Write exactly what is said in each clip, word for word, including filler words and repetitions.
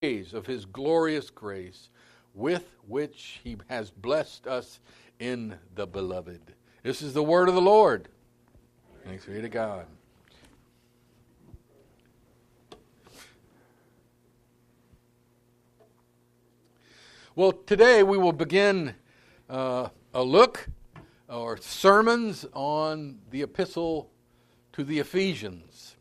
of His glorious grace, with which He has blessed us in the Beloved. This is the word of the Lord. Thanks be to God. Well, today we will begin uh, a look or sermons on the epistle to the Ephesians.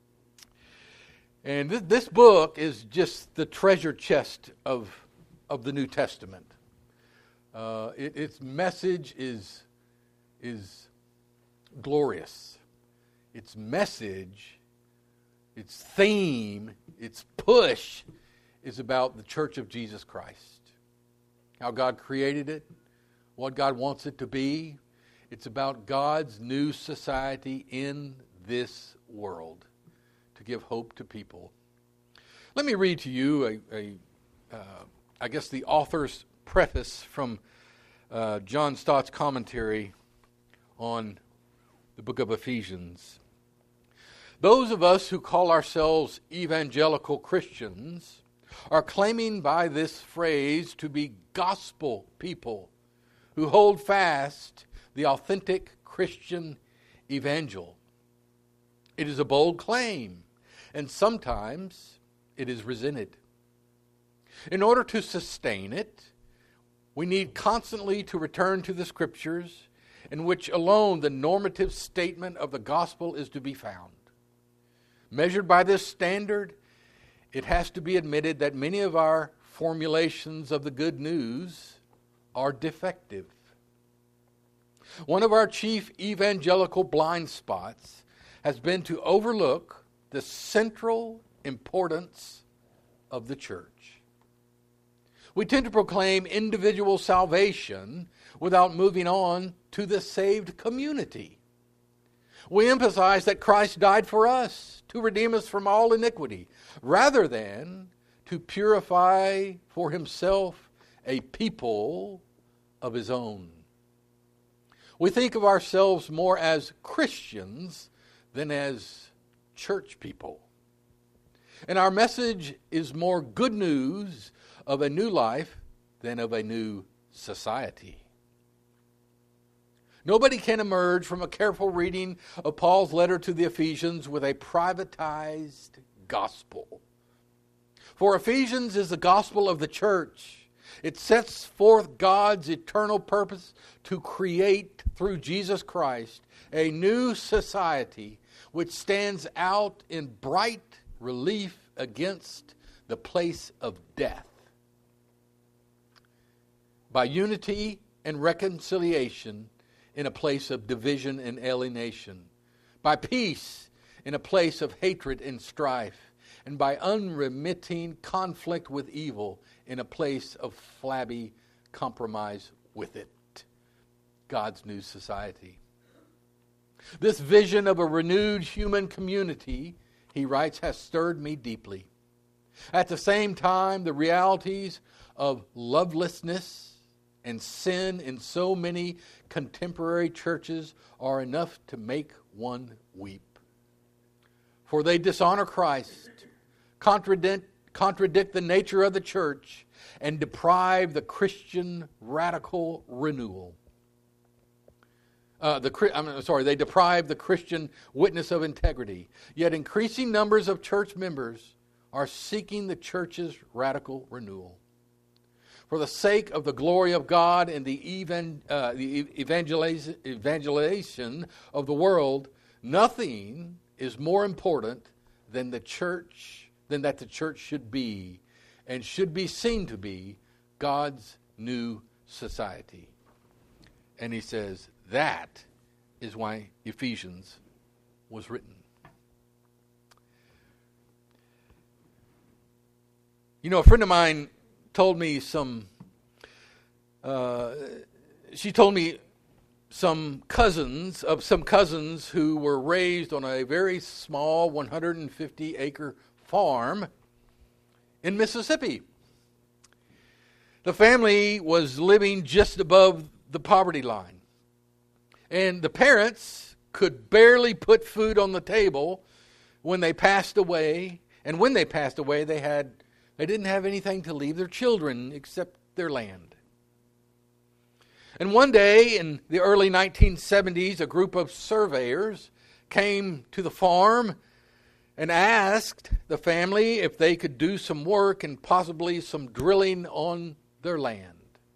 And th- this book is just the treasure chest of, of the New Testament. Uh, it, its message is, is glorious. Its message, its theme, its push is about the Church of Jesus Christ. How God created it, what God wants it to be. It's about God's new society in this world to give hope to people. Let me read to you a, a uh, I guess the author's preface from uh, John Stott's commentary on the book of Ephesians. Those of us who call ourselves evangelical Christians are claiming by this phrase to be gospel people who hold fast the authentic Christian evangel. It is a bold claim, and sometimes it is resented. In order to sustain it, we need constantly to return to the Scriptures, in which alone the normative statement of the gospel is to be found. Measured by this standard, it has to be admitted that many of our formulations of the good news are defective. One of our chief evangelical blind spots has been to overlook the central importance of the church. We tend to proclaim individual salvation without moving on to the saved community. We emphasize that Christ died for us to redeem us from all iniquity, rather than to purify for Himself a people of His own. We think of ourselves more as Christians than as church people. And our message is more good news of a new life than of a new society. Nobody can emerge from a careful reading of Paul's letter to the Ephesians with a privatized gospel. For Ephesians is the gospel of the church. It sets forth God's eternal purpose to create, through Jesus Christ, a new society which stands out in bright relief against the place of death. By unity and reconciliation in a place of division and alienation. By peace in a place of hatred and strife. And by unremitting conflict with evil in a place of flabby compromise with it. God's new society. This vision of a renewed human community, he writes, has stirred me deeply. At the same time, the realities of lovelessness and sin in so many contemporary churches are enough to make one weep. For they dishonor Christ, contradict, contradict the nature of the church, and deprive the Christian radical renewal. Uh, the I'm sorry, they deprive the Christian witness of integrity. Yet increasing numbers of church members are seeking the church's radical renewal. For the sake of the glory of God and the, even, uh, the evangeliz- evangelization of the world, nothing is more important than the church, than that the church should be, and should be seen to be, God's new society. And he says, that is why Ephesians was written. You know, a friend of mine told me some, uh, she told me some cousins, of some cousins who were raised on a very small one hundred fifty acre farm in Mississippi. The family was living just above the poverty line. And the parents could barely put food on the table when they passed away. And when they passed away, they had They didn't have anything to leave their children except their land. And one day in the early nineteen seventies, a group of surveyors came to the farm and asked the family if they could do some work and possibly some drilling on their land.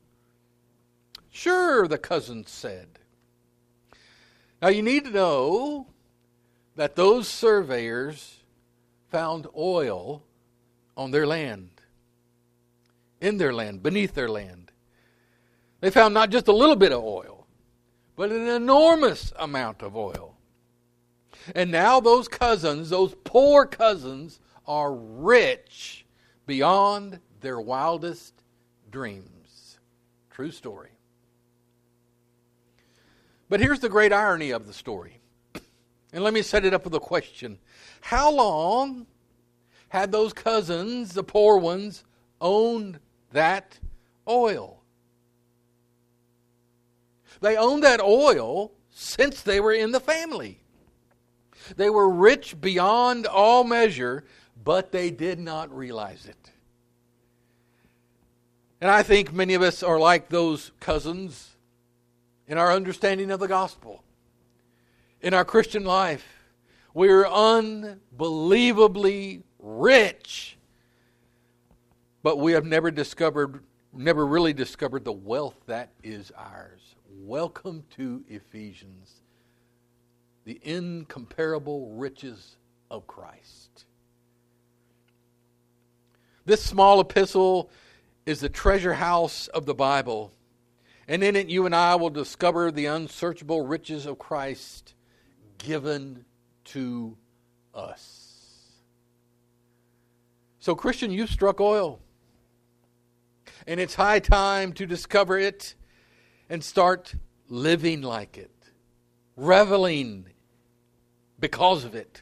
Sure, the cousins said. Now you need to know that those surveyors found oil on their land, in their land, beneath their land. They found not just a little bit of oil, but an enormous amount of oil. And now those cousins, those poor cousins, are rich beyond their wildest dreams. True story. But here's the great irony of the story. And let me set it up with a question. How long had those cousins, the poor ones, owned that oil? They owned that oil since they were in the family. They were rich beyond all measure, but they did not realize it. And I think many of us are like those cousins in our understanding of the gospel. In our Christian life, we're unbelievably rich, but we have never discovered, never really discovered the wealth that is ours. Welcome to Ephesians, the incomparable riches of Christ. This small epistle is the treasure house of the Bible, and in it you and I will discover the unsearchable riches of Christ given to us. So, Christian, you've struck oil, and it's high time to discover it and start living like it, reveling because of it.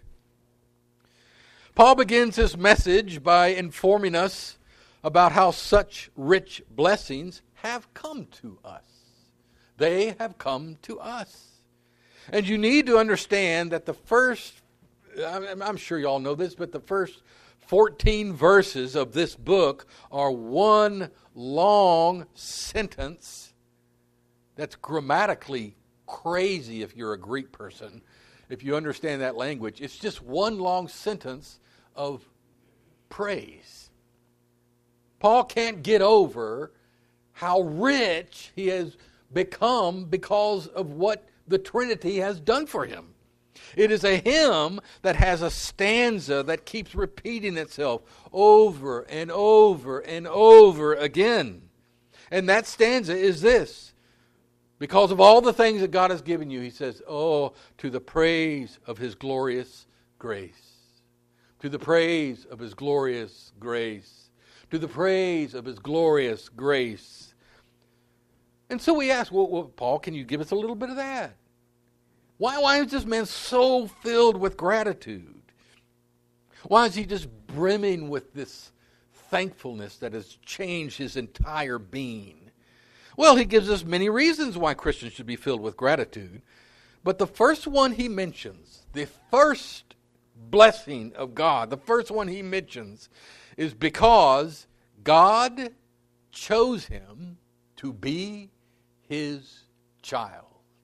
Paul begins his message by informing us about how such rich blessings have come to us. They have come to us. And you need to understand that the first, I'm sure you all know this, but the first fourteen verses of this book are one long sentence that's grammatically crazy if you're a Greek person. If you understand that language, it's just one long sentence of praise. Paul can't get over how rich he has become because of what the Trinity has done for him. It is a hymn that has a stanza that keeps repeating itself over and over and over again. And that stanza is this: because of all the things that God has given you, he says, oh, to the praise of his glorious grace. To the praise of his glorious grace. To the praise of his glorious grace. And so we ask, well, well, Paul, can you give us a little bit of that? Why, why is this man so filled with gratitude? Why is he just brimming with this thankfulness that has changed his entire being? Well, he gives us many reasons why Christians should be filled with gratitude. But the first one he mentions, the first blessing of God, the first one he mentions is because God chose him to be his child.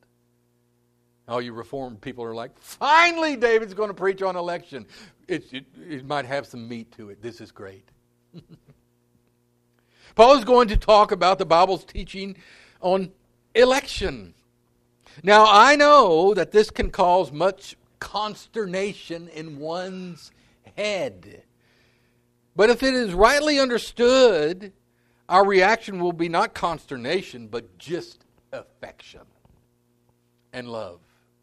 All you Reformed people are like, finally David's going to preach on election. It, it, it might have some meat to it. This is great. Paul is going to talk about the Bible's teaching on election. Now, I know that this can cause much consternation in one's head. But if it is rightly understood, our reaction will be not consternation, but just affection and love.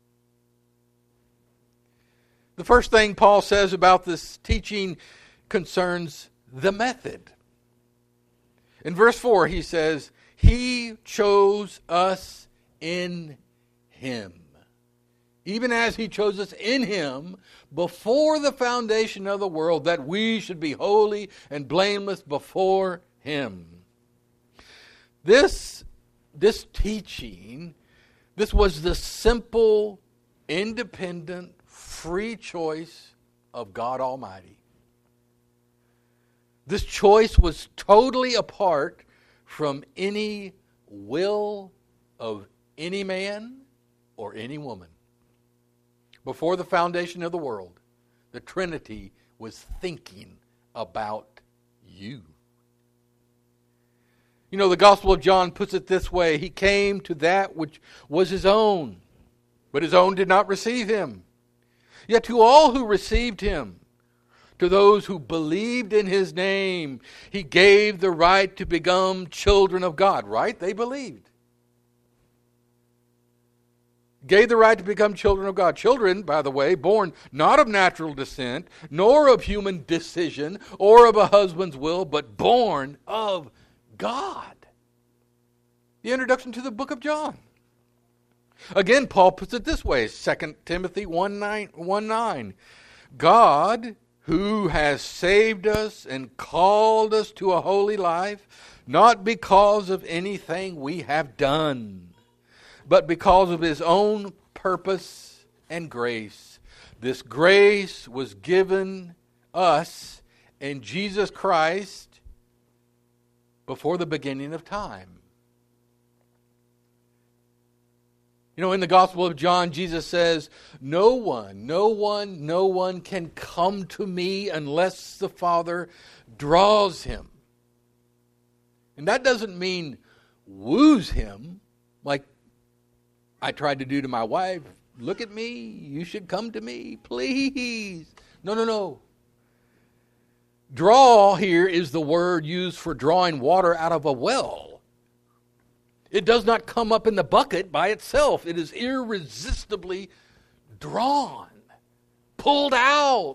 The first thing Paul says about this teaching concerns the method. In verse four, he says, he chose us in him. Even as he chose us in him before the foundation of the world, that we should be holy and blameless before him. This, this teaching, this was the simple, independent, free choice of God Almighty. This choice was totally apart from any will of any man or any woman. Before the foundation of the world, the Trinity was thinking about you. You know, the Gospel of John puts it this way: He came to that which was His own, but His own did not receive Him. Yet to all who received Him, to those who believed in His name, He gave the right to become children of God. Right? They believed. Gave the right to become children of God. Children, by the way, born not of natural descent, nor of human decision, or of a husband's will, but born of God. The introduction to the book of John. Again, Paul puts it this way, Second Timothy one nine. God, who has saved us and called us to a holy life, not because of anything we have done, but because of His own purpose and grace. This grace was given us in Jesus Christ before the beginning of time. You know, in the Gospel of John, Jesus says, no one, no one, no one can come to me unless the Father draws him. And that doesn't mean woos him, like I tried to do to my wife. Look at me, you should come to me, please. No, no, no. Draw here is the word used for drawing water out of a well. It does not come up in the bucket by itself. It is irresistibly drawn, pulled out.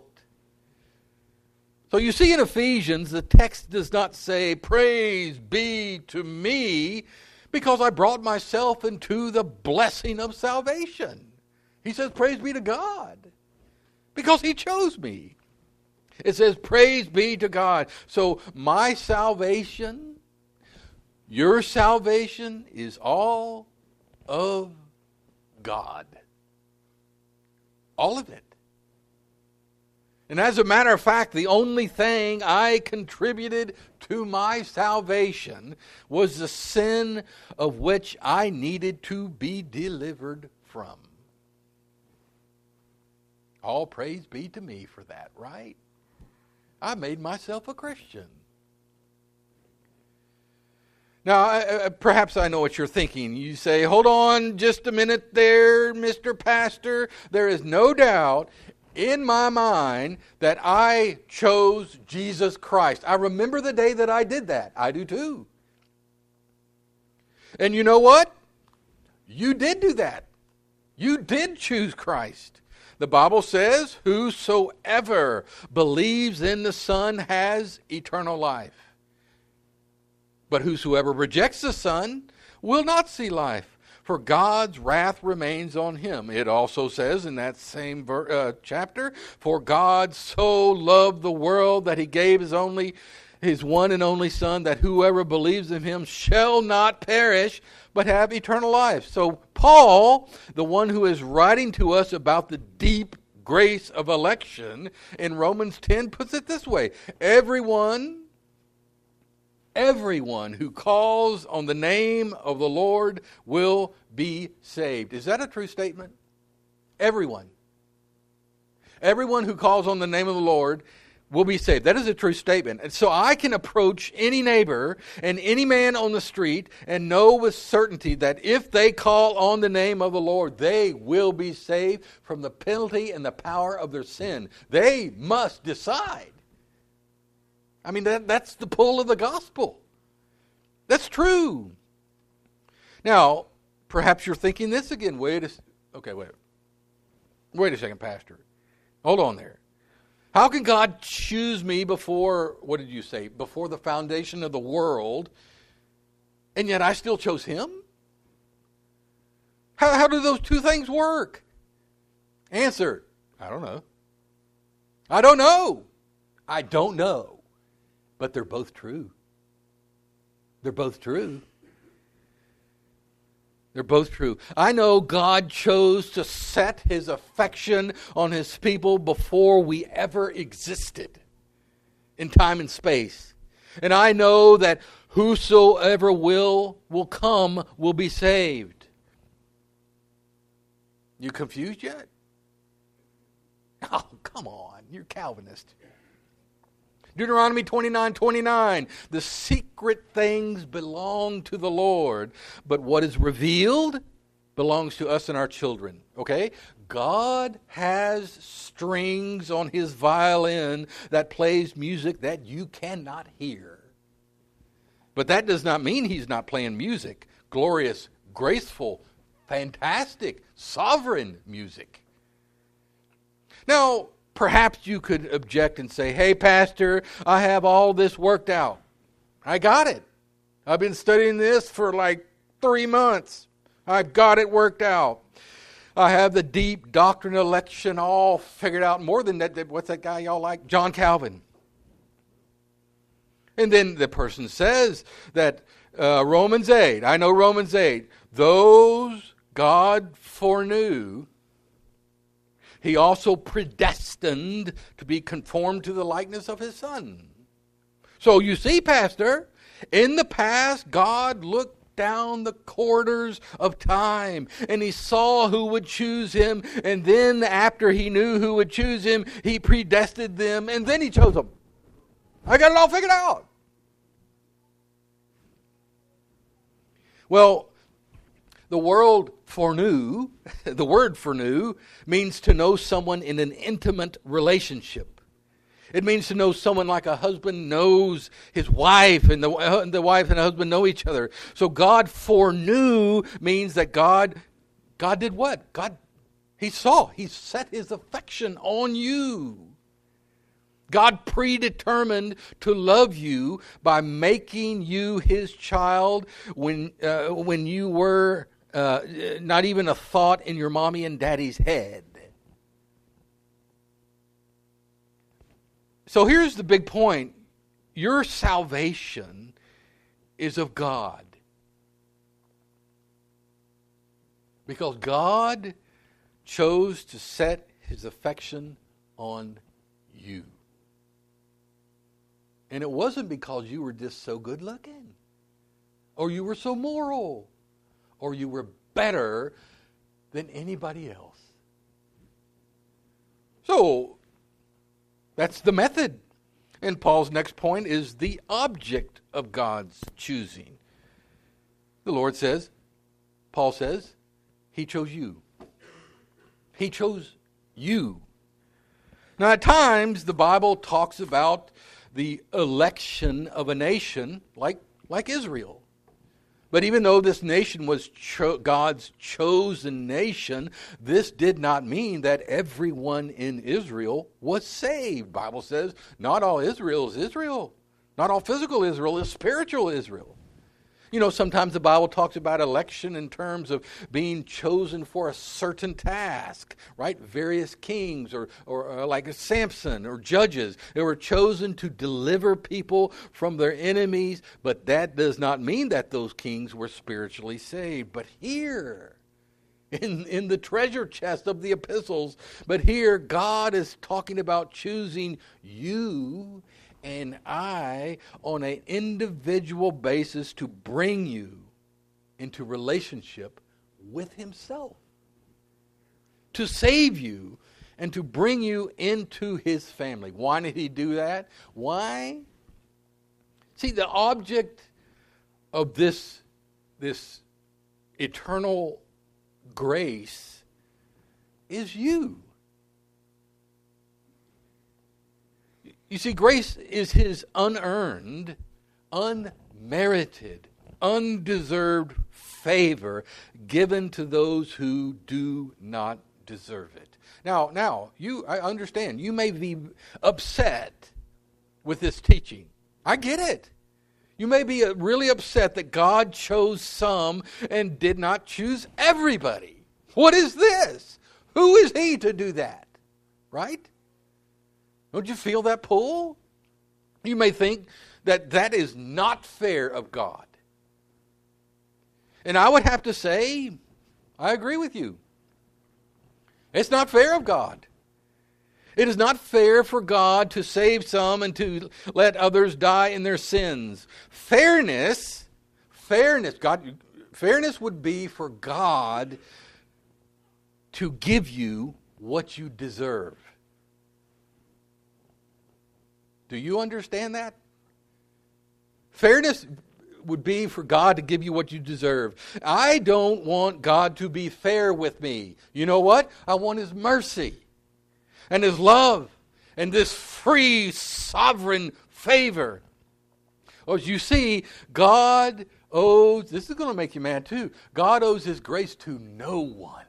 So you see in Ephesians, the text does not say, praise be to me, because I brought myself into the blessing of salvation. He says, praise be to God, because He chose me. It says, praise be to God. So my salvation, your salvation is all of God. All of it. And as a matter of fact, the only thing I contributed to my salvation was the sin of which I needed to be delivered from. All praise be to me for that, right? I made myself a Christian. Now, I, I, perhaps I know what you're thinking. You say, hold on just a minute there, Mister Pastor. There is no doubt in my mind that I chose Jesus Christ. I remember the day that I did that. I do too. And you know what? You did do that. You did choose Christ. The Bible says, whosoever believes in the Son has eternal life. But whosoever rejects the Son will not see life, for God's wrath remains on him. It also says in that same ver- uh, chapter, for God so loved the world that He gave His only, His one and only Son, that whoever believes in Him shall not perish, but have eternal life. So Paul, the one who is writing to us about the deep grace of election, in Romans ten puts it this way: Everyone Everyone who calls on the name of the Lord will be saved. Is that a true statement? Everyone. Everyone who calls on the name of the Lord will be saved. That is a true statement. And so I can approach any neighbor and any man on the street and know with certainty that if they call on the name of the Lord, they will be saved from the penalty and the power of their sin. They must decide. I mean, that, that's the pull of the gospel. That's true. Now, perhaps you're thinking this again. Wait a okay, wait. Wait a second, Pastor. Hold on there. How can God choose me before, what did you say, before the foundation of the world, and yet I still chose Him? How, how do those two things work? Answer, I don't know. I don't know. I don't know. But they're both true. They're both true. They're both true. I know God chose to set His affection on His people before we ever existed. in time and space. And I know that whosoever will, will come, will be saved. You confused yet? Oh, come on. You're Calvinist. Deuteronomy twenty-nine twenty-nine. The secret things belong to the Lord, but what is revealed belongs to us and our children. Okay? God has strings on his violin that plays music that you cannot hear. But that does not mean he's not playing music. Glorious, graceful, fantastic, sovereign music. Now, perhaps you could object and say, hey, Pastor, I have all this worked out. I got it. I've been studying this for like three months. I've got it worked out. I have the deep doctrine of election all figured out. More than that, what's that guy y'all like? John Calvin. And then the person says that uh, Romans eight, I know Romans eight, those God foreknew, he also predestined to be conformed to the likeness of his Son. So you see, Pastor, in the past, God looked down the corridors of time and he saw who would choose him, and then after he knew who would choose him, he predestined them, and then he chose them. I got it all figured out. Well, the word foreknew, the word foreknew means to know someone in an intimate relationship. It means to know someone like a husband knows his wife, and the, uh, the wife and the husband know each other. So God foreknew means that God, God did what? God, he saw, he set his affection on you. God predetermined to love you by making you his child when uh, when you were uh, not even a thought in your mommy and daddy's head. So here's the big point. Your salvation is of God. Because God chose to set his affection on you. And it wasn't because you were just so good looking, or you were so moral, or you were better than anybody else. So, that's the method. And Paul's next point is the object of God's choosing. The Lord says, Paul says, he chose you. He chose you. Now, at times, the Bible talks about the election of a nation like, like Israel. But even though this nation was cho- God's chosen nation, this did not mean that everyone in Israel was saved. The Bible says not all Israel is Israel. Not all physical Israel is spiritual Israel. You know, sometimes the Bible talks about election in terms of being chosen for a certain task, right? Various kings or, or, or like Samson or judges, they were chosen to deliver people from their enemies, but that does not mean that those kings were spiritually saved. But here, in, in the treasure chest of the epistles, but here God is talking about choosing you and I on an individual basis to bring you into relationship with himself. To save you and to bring you into his family. Why did he do that? Why? See, the object of this, this eternal grace is you. You see, grace is his unearned, unmerited, undeserved favor given to those who do not deserve it. Now, now, you, I understand, you may be upset with this teaching. I get it. You may be really upset that God chose some and did not choose everybody. What is this? Who is he to do that? Right? Don't you feel that pull? You may think that that is not fair of God. And I would have to say, I agree with you. It's not fair of God. It is not fair for God to save some and to let others die in their sins. Fairness, fairness, God, fairness would be for God to give you what you deserve. Do you understand that? Fairness would be for God to give you what you deserve. I don't want God to be fair with me. You know what? I want His mercy and His love and this free, sovereign favor. As you see, God owes, this is going to make you mad too, God owes His grace to no one.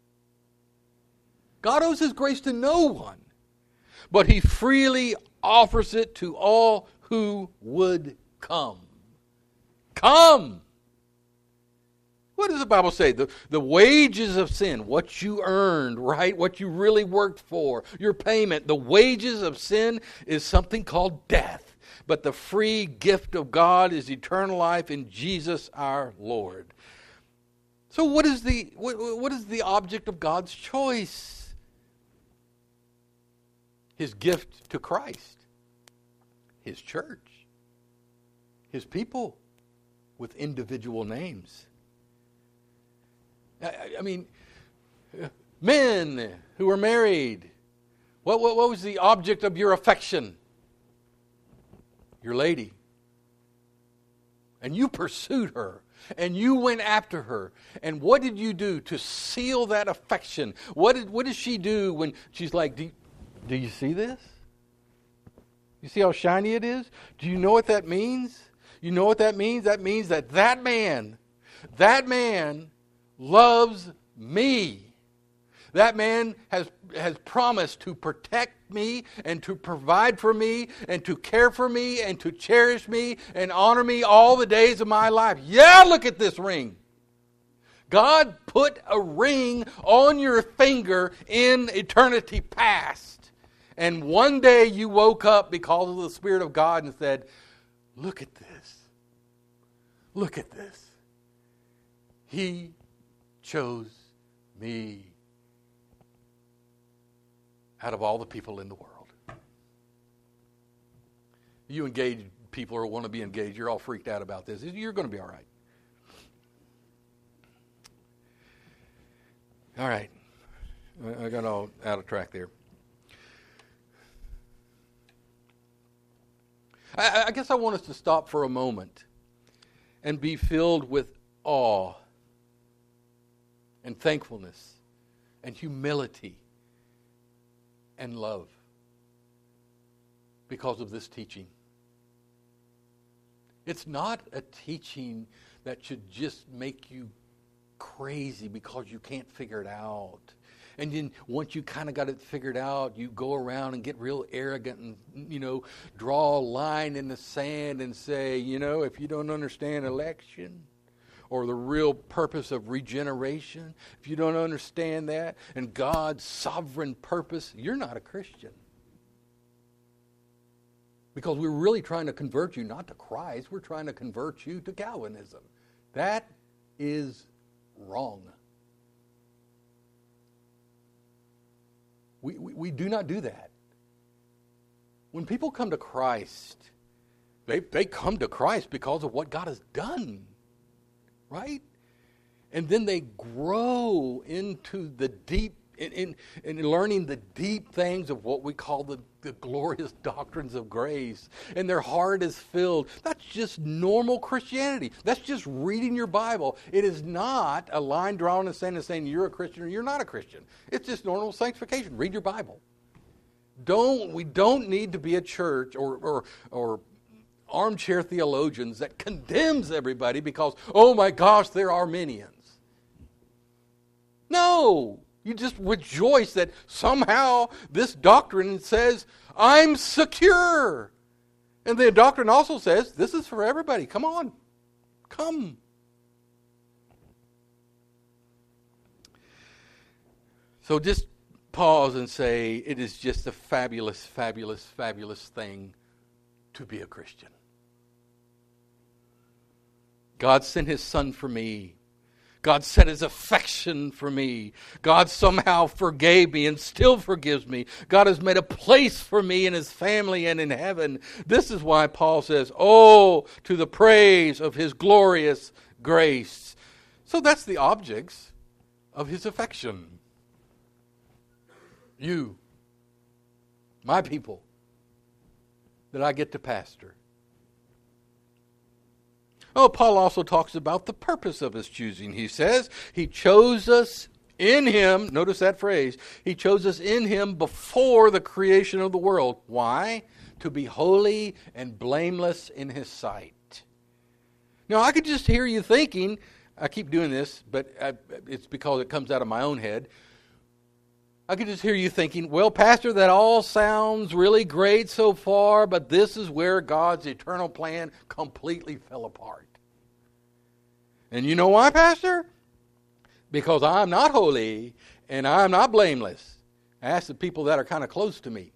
God owes His grace to no one. But He freely offers it to all who would come. Come! What does the Bible say? The, the wages of sin, what you earned, right? What you really worked for, your payment. The wages of sin is something called death. But the free gift of God is eternal life in Jesus our Lord. So what is the what, what is the object of God's choice? His gift to Christ. His church. His people with individual names. I, I mean, men who are married, what, what, what was the object of your affection? Your lady. And you pursued her. And you went after her. And what did you do to seal that affection? What did, what does she do when she's like, do, do you see this? You see how shiny it is? Do you know what that means? You know what that means? That means that that man, that man loves me. That man has, has promised to protect me and to provide for me and to care for me and to cherish me and honor me all the days of my life. Yeah, look at this ring. God put a ring on your finger in eternity past. And one day you woke up because of the Spirit of God and said, look at this. Look at this. He chose me out of all the people in the world. You engaged people or want to be engaged, you're all freaked out about this. You're going to be all right. All right. I got all out of track there. I, I guess I want us to stop for a moment and be filled with awe and thankfulness and humility and love because of this teaching. It's not a teaching that should just make you crazy because you can't figure it out. And then once you kind of got it figured out, you go around and get real arrogant and, you know, draw a line in the sand and say, you know, if you don't understand election or the real purpose of regeneration, if you don't understand that and God's sovereign purpose, you're not a Christian. Because we're really trying to convert you not to Christ, we're trying to convert you to Calvinism. That is wrong. We, we, we do not do that. When people come to Christ, they, they come to Christ because of what God has done. Right? And then they grow into the deep, in, in, in learning the deep things of what we call the, the glorious doctrines of grace. And their heart is filled. That's just normal Christianity. That's just reading your Bible. It is not a line drawn in the sand and saying you're a Christian or you're not a Christian. It's just normal sanctification. Read your Bible. Don't we don't need to be a church or or or armchair theologians that condemns everybody because, oh my gosh, they're Arminians. No. You just rejoice that somehow this doctrine says, I'm secure. And the doctrine also says, this is for everybody. Come on. Come. So just pause and say, it is just a fabulous, fabulous, fabulous thing to be a Christian. God sent His Son for me. God set his affection for me. God somehow forgave me and still forgives me. God has made a place for me in his family and in heaven. This is why Paul says, oh, to the praise of his glorious grace. So that's the objects of his affection. You, my people, that I get to pastor. Oh, Paul also talks about the purpose of his choosing. He says he chose us in him. Notice that phrase. He chose us in him before the creation of the world. Why? To be holy and blameless in his sight. Now, I could just hear you thinking, I keep doing this, but I, it's because it comes out of my own head. I could just hear you thinking, well, Pastor, that all sounds really great so far, but this is where God's eternal plan completely fell apart. And you know why, Pastor? Because I'm not holy and I'm not blameless. I ask the people that are kind of close to me.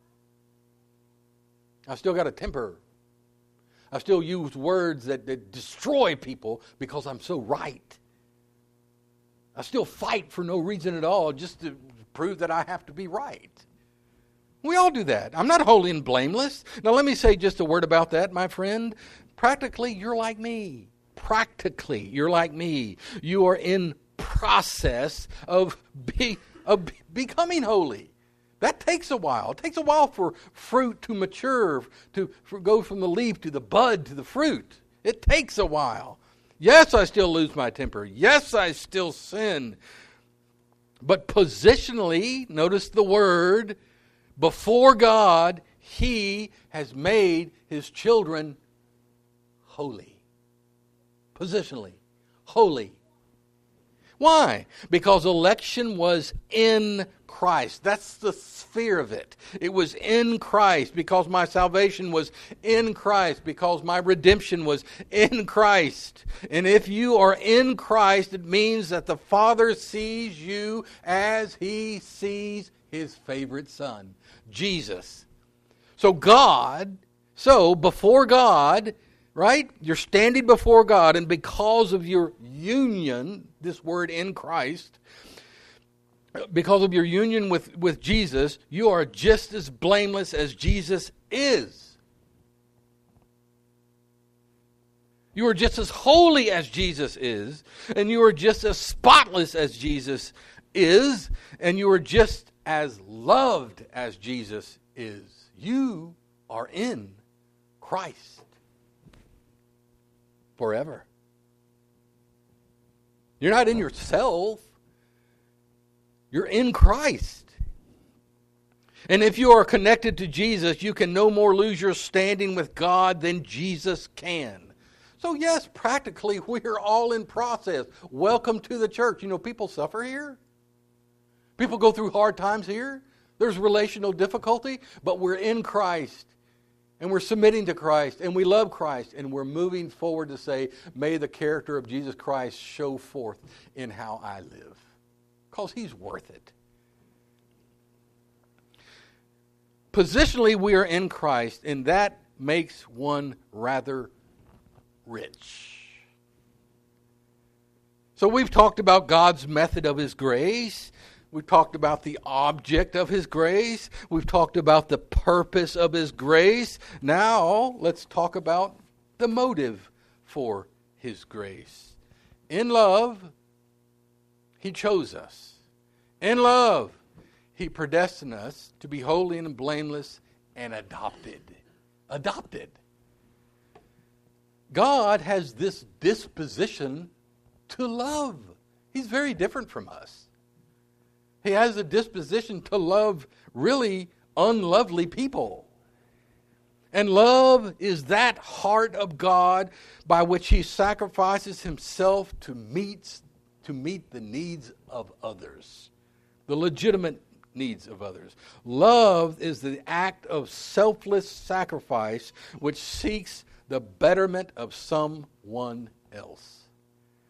I've still got a temper. I still use words that, that destroy people because I'm so right. I still fight for no reason at all just to prove that I have to be right. We all do that. I'm not holy and blameless. Now let me say just a word about that, my friend. Practically, you're like me. Practically, you're like me. You are in process of, be, of becoming holy. That takes a while. It takes a while for fruit to mature, to for go from the leaf to the bud to the fruit. It takes a while. Yes, I still lose my temper. Yes, I still sin. But positionally, notice the word, before God, he has made his children holy. Positionally, holy. Why? Because election was in Christ. That's the sphere of it. It was in Christ because my salvation was in Christ, because my redemption was in Christ. And if you are in Christ, it means that the Father sees you as he sees his favorite son, Jesus. So God, so before God, right? You're standing before God, and because of your union, this word in Christ, because of your union with, with Jesus, you are just as blameless as Jesus is. You are just as holy as Jesus is, and you are just as spotless as Jesus is, and you are just as loved as Jesus is. You are in Christ forever. You're not in yourself. You're in Christ. And if you are connected to Jesus, you can no more lose your standing with God than Jesus can. So yes, practically, we're all in process. Welcome to the church. You know, people suffer here. People go through hard times here. There's relational difficulty, but we're in Christ. And we're submitting to Christ, and we love Christ, and we're moving forward to say, may the character of Jesus Christ show forth in how I live. Because he's worth it. Positionally, we are in Christ, and that makes one rather rich. So we've talked about God's method of his grace. We've talked about the object of his grace. We've talked about the purpose of his grace. Now, let's talk about the motive for his grace. In love, he chose us. In love, he predestined us to be holy and blameless and adopted. Adopted. God has this disposition to love. He's very different from us. He has a disposition to love really unlovely people. And love is that heart of God by which he sacrifices himself to meet, to meet the needs of others, the legitimate needs of others. Love is the act of selfless sacrifice which seeks the betterment of someone else.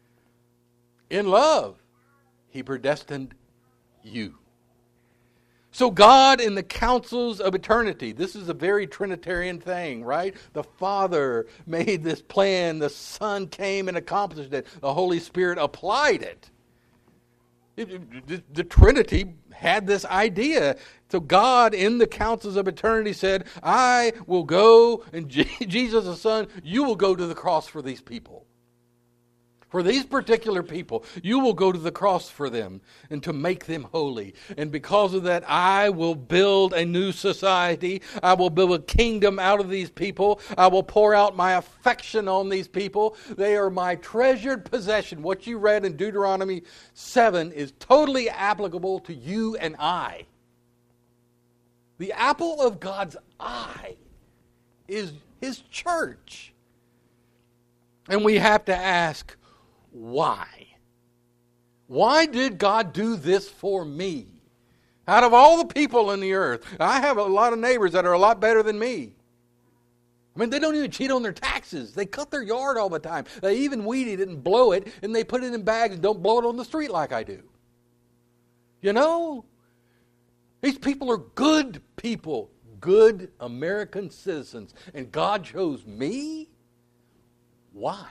In love, he predestined you. So God in the councils of eternity, this is a very Trinitarian thing, right? The Father made this plan, the Son came and accomplished it, the Holy Spirit applied it. It, it, the, the Trinity had this idea. So God in the councils of eternity said, I will go, and Jesus the Son, you will go to the cross for these people. For these particular people, you will go to the cross for them and to make them holy. And because of that, I will build a new society. I will build a kingdom out of these people. I will pour out my affection on these people. They are my treasured possession. What you read in Deuteronomy seven is totally applicable to you and I. The apple of God's eye is His church. And we have to ask, why? Why did God do this for me? Out of all the people in the earth, I have a lot of neighbors that are a lot better than me. I mean, they don't even cheat on their taxes. They cut their yard all the time. They even weed it and blow it, and they put it in bags and don't blow it on the street like I do. You know? These people are good people, good American citizens, and God chose me? Why?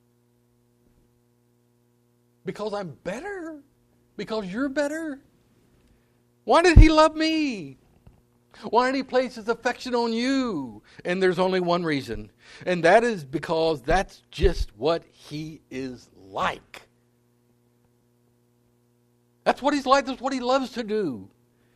Because I'm better? Because you're better? Why did He love me? Why did He place His affection on you? And there's only one reason. And that is because that's just what He is like. That's what He's like. That's what He loves to do.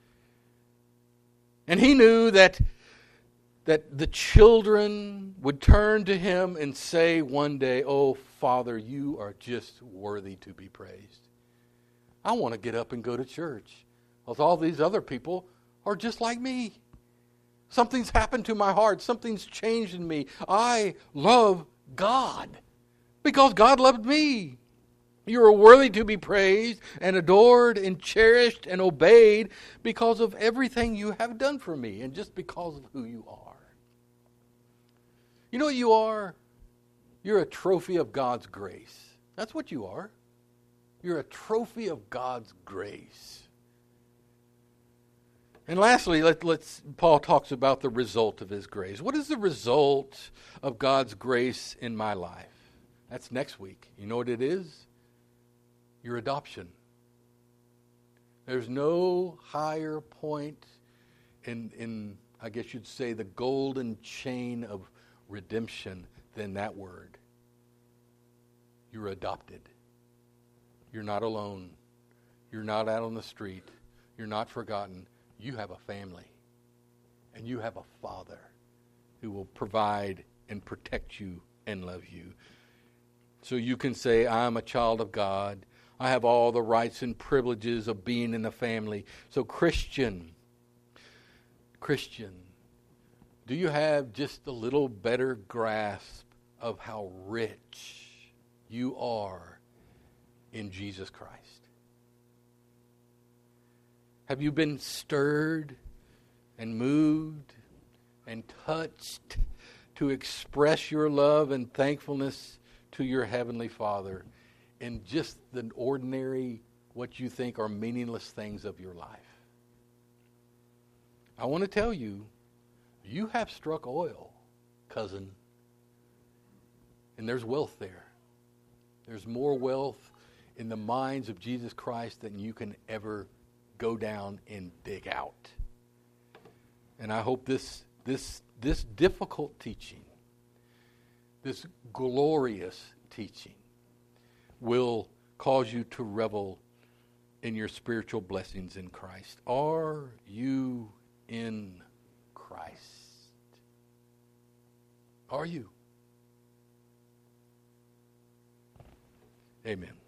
And He knew that, that the children would turn to Him and say one day, oh, Father, you are just worthy to be praised. I want to get up and go to church. Because all these other people are just like me. Something's happened to my heart. Something's changed in me. I love God because God loved me. You are worthy to be praised and adored and cherished and obeyed because of everything you have done for me and just because of who you are. You know what you are? You're a trophy of God's grace. That's what you are. You're a trophy of God's grace. And lastly, let, let's Paul talks about the result of his grace. What is the result of God's grace in my life? That's next week. You know what it is? Your adoption. There's no higher point in, in, I guess you'd say, the golden chain of redemption than that word. You're adopted. You're not alone. You're not out on the street. You're not forgotten. You have a family. And you have a Father who will provide and protect you and love you. So you can say, I'm a child of God. I have all the rights and privileges of being in the family. So Christian, Christian, do you have just a little better grasp of how rich you are in Jesus Christ? Have you been stirred and moved and touched to express your love and thankfulness to your Heavenly Father in just the ordinary, what you think are meaningless things of your life? I want to tell you, you have struck oil, cousin. And there's wealth there. There's more wealth in the minds of Jesus Christ than you can ever go down and dig out. And I hope this this this difficult teaching, this glorious teaching, will cause you to revel in your spiritual blessings in Christ. Are you in Christ? Are you? Amen.